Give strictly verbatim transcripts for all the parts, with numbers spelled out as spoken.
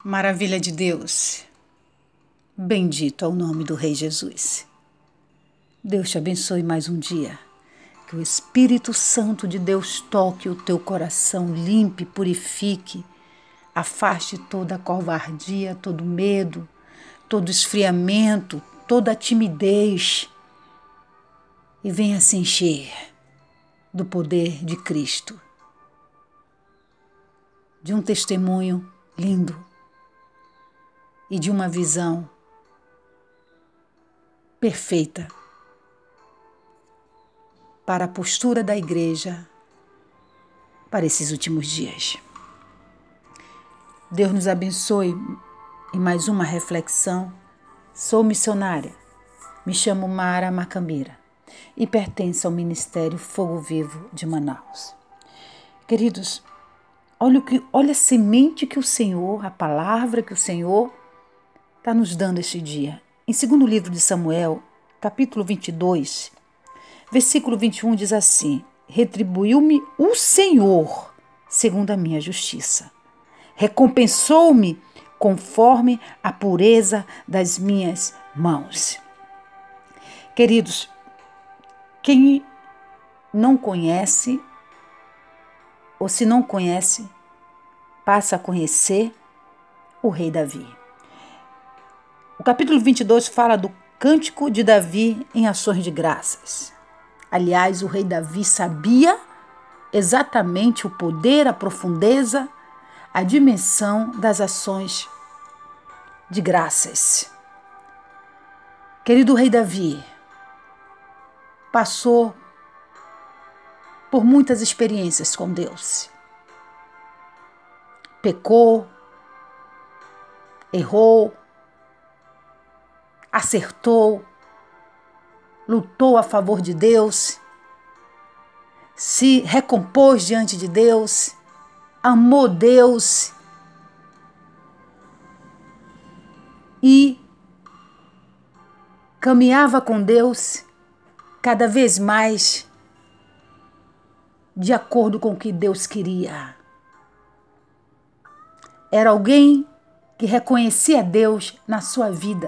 Maravilha de Deus, bendito é o nome do Rei Jesus. Deus te abençoe mais um dia, que o Espírito Santo de Deus toque o teu coração, limpe, purifique, afaste toda a covardia, todo medo, todo esfriamento, toda timidez e venha se encher do poder de Cristo, de um testemunho lindo e de uma visão perfeita para a postura da igreja para esses últimos dias. Deus nos abençoe em mais uma reflexão. Sou missionária, me chamo Mara Macambira e pertenço ao Ministério Fogo Vivo de Manaus. Queridos, olha, o que, olha a semente que o Senhor, a palavra que o Senhor está nos dando este dia. Em segundo livro de Samuel, capítulo vinte e dois, versículo vinte e um diz assim: retribuiu-me o Senhor segundo a minha justiça. Recompensou-me conforme a pureza das minhas mãos. Queridos, quem não conhece, ou se não conhece, passa a conhecer o rei Davi. O capítulo vinte e dois fala do cântico de Davi em ações de graças. Aliás, o rei Davi sabia exatamente o poder, a profundeza, a dimensão das ações de graças. Querido rei Davi, passou por muitas experiências com Deus. Pecou, errou, acertou, lutou a favor de Deus, se recompôs diante de Deus, amou Deus e caminhava com Deus cada vez mais de acordo com o que Deus queria. Era alguém que reconhecia Deus na sua vida.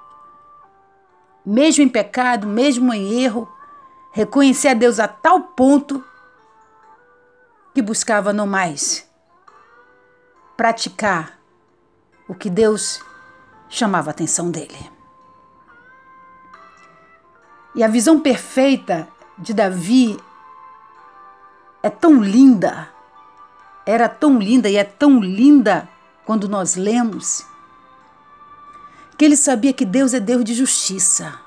Mesmo em pecado, mesmo em erro, reconhecia Deus a tal ponto que buscava não mais praticar o que Deus chamava a atenção dele. E a visão perfeita de Davi é tão linda, era tão linda e é tão linda quando nós lemos, que ele sabia que Deus é Deus de justiça.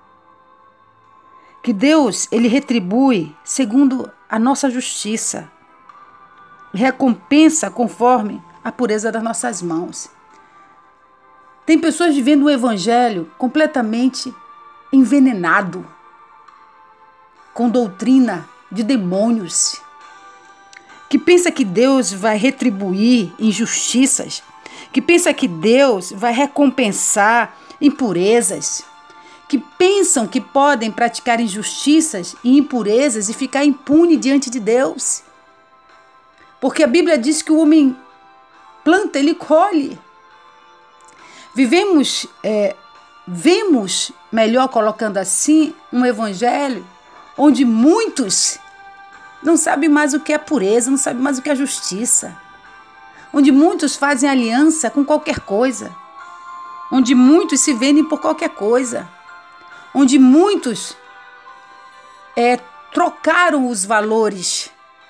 Que Deus, ele retribui segundo a nossa justiça. Recompensa conforme a pureza das nossas mãos. Tem pessoas vivendo o evangelho completamente envenenado, com doutrina de demônios, que pensa que Deus vai retribuir injustiças, que pensa que Deus vai recompensar impurezas, que pensam que podem praticar injustiças e impurezas e ficar impune diante de Deus. Porque a Bíblia diz que o homem planta, ele colhe. Vivemos, é, vemos, melhor colocando assim, um evangelho onde muitos não sabem mais o que é pureza, não sabem mais o que é justiça. Onde muitos fazem aliança com qualquer coisa, onde muitos se vendem por qualquer coisa, onde muitos é, trocaram os valores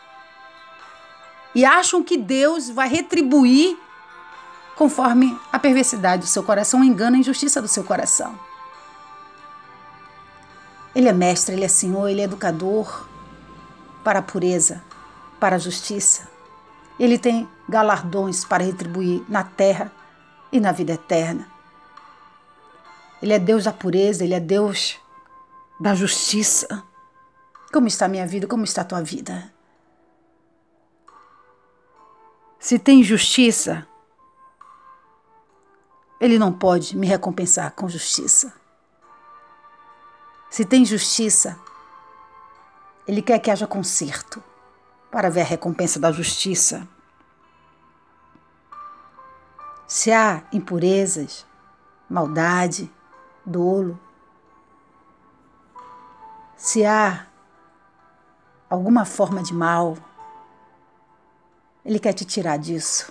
e acham que Deus vai retribuir conforme a perversidade do seu coração, o engano e a injustiça do seu coração. Ele é mestre, ele é senhor, ele é educador para a pureza, para a justiça. Ele tem galardões para retribuir na terra e na vida eterna. Ele é Deus da pureza, ele é Deus da justiça. Como está a minha vida? Como está a tua vida? Se tem justiça, ele não pode me recompensar com justiça. Se tem justiça, ele quer que haja conserto para ver a recompensa da justiça. Se há impurezas, maldade, dolo, se há alguma forma de mal, Ele quer te tirar disso.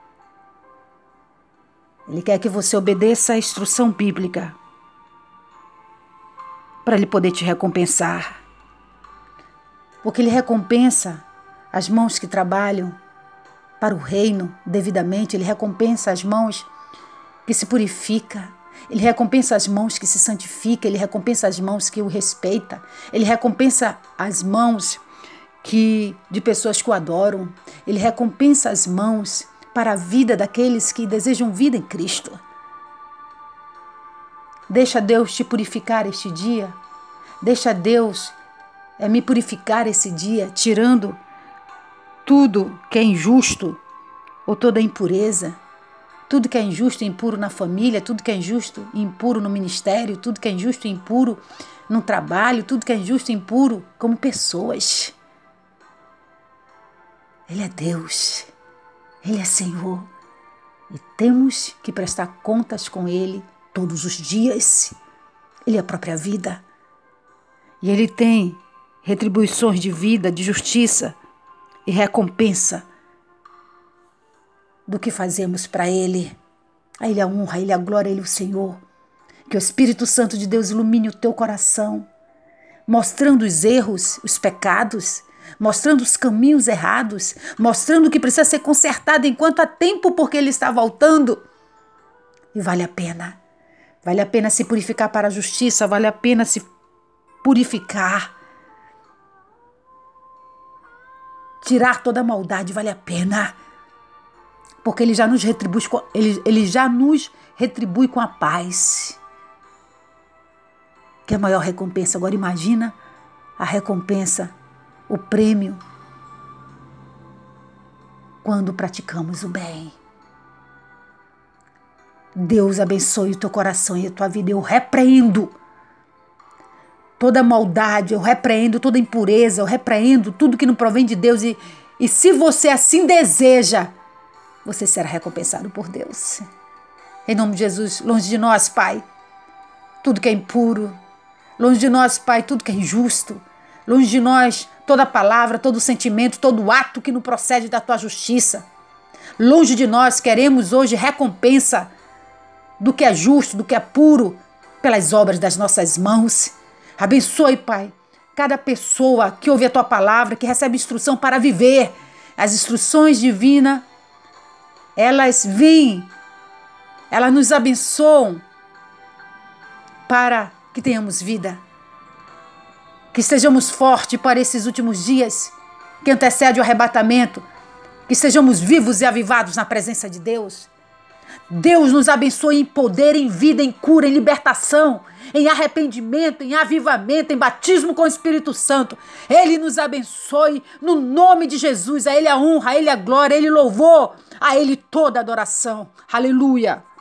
Ele quer que você obedeça à instrução bíblica para Ele poder te recompensar. Porque Ele recompensa as mãos que trabalham para o reino devidamente. Ele recompensa as mãos que se purificam. Ele recompensa as mãos que se santificam. Ele recompensa as mãos que o respeitam. Ele recompensa as mãos que, de pessoas que o adoram. Ele recompensa as mãos para a vida daqueles que desejam vida em Cristo. Deixa Deus te purificar este dia. Deixa Deus é, me purificar esse dia, tirando tudo que é injusto ou toda impureza. Tudo que é injusto e impuro na família, tudo que é injusto e impuro no ministério, tudo que é injusto e impuro no trabalho, tudo que é injusto e impuro como pessoas. Ele é Deus, Ele é Senhor e temos que prestar contas com Ele todos os dias. Ele é a própria vida e Ele tem retribuições de vida, de justiça e recompensa do que fazemos para Ele. A Ele a honra, a Ele a glória, a Ele o Senhor. Que o Espírito Santo de Deus ilumine o teu coração, mostrando os erros, os pecados, mostrando os caminhos errados, mostrando o que precisa ser consertado enquanto há tempo, porque Ele está voltando. E vale a pena. Vale a pena se purificar para a justiça, vale a pena se purificar. Tirar toda a maldade vale a pena. Porque Ele já nos retribui, ele, ele já nos retribui com a paz. Que é a maior recompensa. Agora imagina a recompensa, o prêmio, quando praticamos o bem. Deus abençoe o teu coração e a tua vida. Eu repreendo toda maldade, eu repreendo toda impureza, eu repreendo tudo que não provém de Deus. E, e se você assim deseja, você será recompensado por Deus. Em nome de Jesus, longe de nós, Pai, tudo que é impuro. Longe de nós, Pai, tudo que é injusto. Longe de nós, toda palavra, todo sentimento, todo ato que não procede da Tua justiça. Longe de nós, queremos hoje recompensa do que é justo, do que é puro, pelas obras das nossas mãos. Abençoe, Pai, cada pessoa que ouve a Tua palavra, que recebe instrução para viver. As instruções divinas, elas vêm, elas nos abençoam para que tenhamos vida. Que estejamos fortes para esses últimos dias que antecede o arrebatamento. Que estejamos vivos e avivados na presença de Deus. Deus nos abençoe em poder, em vida, em cura, em libertação, em arrependimento, em avivamento, em batismo com o Espírito Santo. Ele nos abençoe no nome de Jesus. A Ele a honra, a Ele a glória, a Ele louvor, a Ele toda a adoração. Aleluia!